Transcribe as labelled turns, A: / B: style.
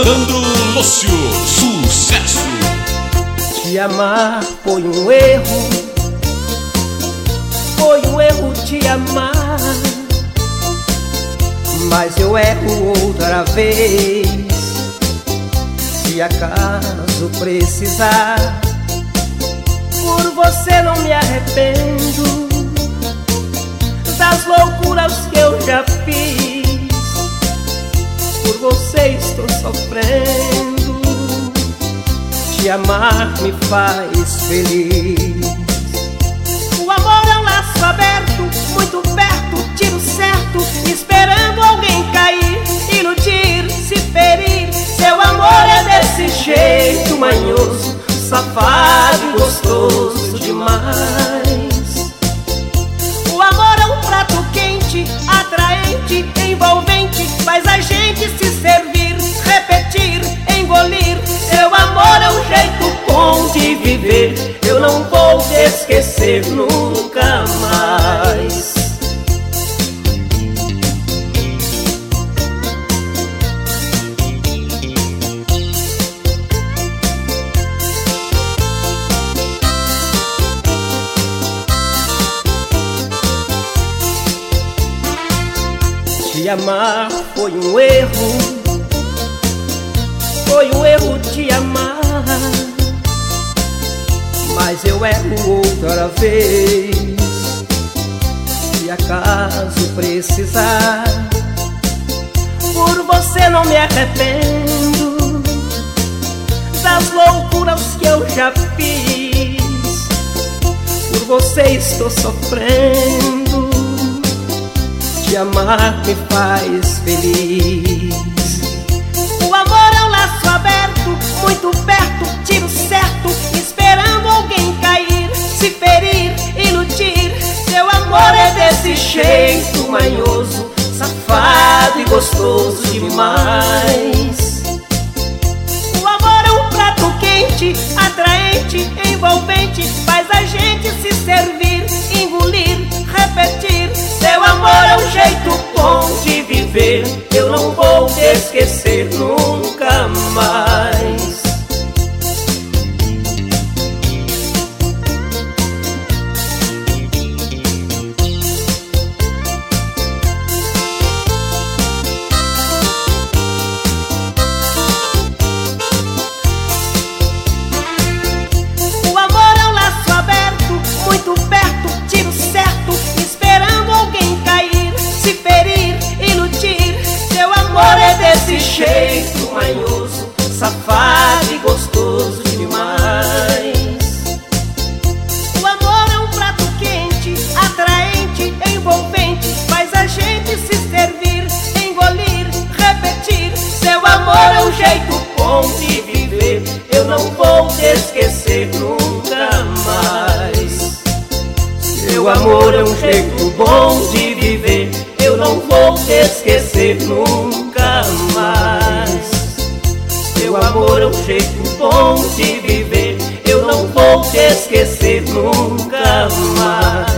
A: Sandro Lúcio, sucesso.
B: Te amar foi um erro, foi um erro te amar, mas eu erro outra vez. Se acaso precisar, por você não me arrependo das loucuras que eu já fiz. Por você estou sofrendo. Te amar me faz feliz. O amor é um laço aberto, muito perto, tiro certo, esperando alguém cair, iludir, se ferir. Seu amor é desse jeito manhoso, safado e gostoso demais. O amor é um prato quente, atraente, envolvente, faz a gente se servir, repetir, engolir. Seu amor é um jeito bom de viver, eu não vou te esquecer nunca mais. Te amar foi um erro, foi um erro te amar, mas eu erro outra vez. Se acaso precisar, por você não me arrependo das loucuras que eu já fiz. Por você estou sofrendo. Te amar me faz feliz. O amor é um laço aberto, muito perto, tiro certo, esperando alguém cair, se ferir, iludir. Seu amor é desse jeito manhoso, safado e gostoso demais. O amor é um prato quente, atraente, envolvente, faz a gente se servir, engolir, repetir. Seu amor é um jeito bom de viver, eu não vou te esquecer nunca mais. O amor é um laço aberto, muito perto, tiro certo, esperando alguém cair, se ferir, iludir. Seu amor é desse jeito manhoso, safado e gostoso demais. O amor é um prato quente, atraente, envolvente, faz a gente se servir, engolir, repetir. Seu amor é um jeito bom de viver, eu não vou te esquecer nunca mais. Seu amor é um jeito bom de viver, eu não vou te esquecer nunca mais. Seu amor é um jeito bom de viver, eu não vou te esquecer nunca mais.